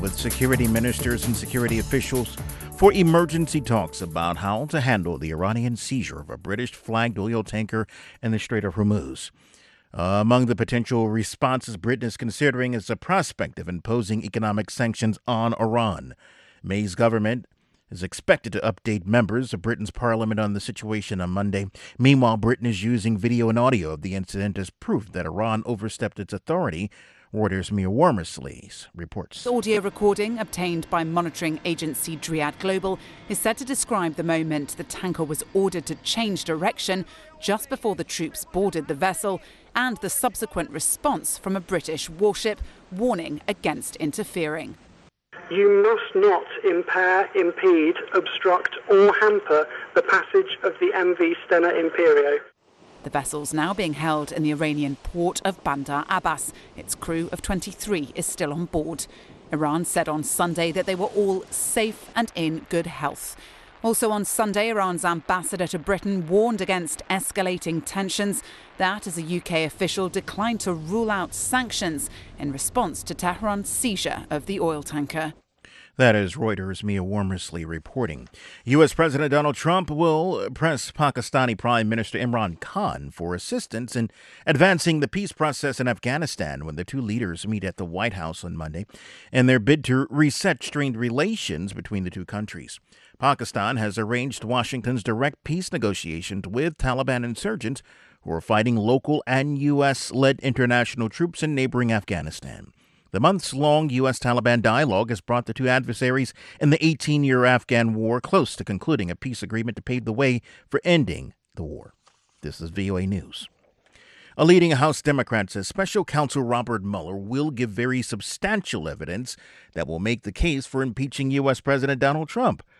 with security ministers and security officials for emergency talks about how to handle the Iranian seizure of a British-flagged oil tanker in the Strait of Hormuz. Among the potential responses Britain is considering is the prospect of imposing economic sanctions on Iran. May's government is expected to update members of Britain's parliament on the situation on Monday. Meanwhile, Britain is using video and audio of the incident as proof that Iran overstepped its authority. Reuters' Mia Wormersley reports. The audio recording obtained by monitoring agency Driad Global is said to describe the moment the tanker was ordered to change direction just before the troops boarded the vessel and the subsequent response from a British warship warning against interfering. You must not impair, impede, obstruct or hamper the passage of the MV Stena Imperio. The vessel's now being held in the Iranian port of Bandar Abbas. Its crew of 23 is still on board. Iran said on Sunday that they were all safe and in good health. Also on Sunday, Iran's ambassador to Britain warned against escalating tensions. That as a UK official declined to rule out sanctions in response to Tehran's seizure of the oil tanker. That is Reuters' Mia Wormersley reporting. U.S. President Donald Trump will press Pakistani Prime Minister Imran Khan for assistance in advancing the peace process in Afghanistan when the two leaders meet at the White House on Monday in their bid to reset strained relations between the two countries. Pakistan has arranged Washington's direct peace negotiations with Taliban insurgents who are fighting local and U.S.-led international troops in neighboring Afghanistan. The months-long U.S.-Taliban dialogue has brought the two adversaries in the 18-year Afghan war close to concluding a peace agreement to pave the way for ending the war. This is VOA News. A leading House Democrat says Special Counsel Robert Mueller will give very substantial evidence that will make the case for impeaching U.S. President Donald Trump.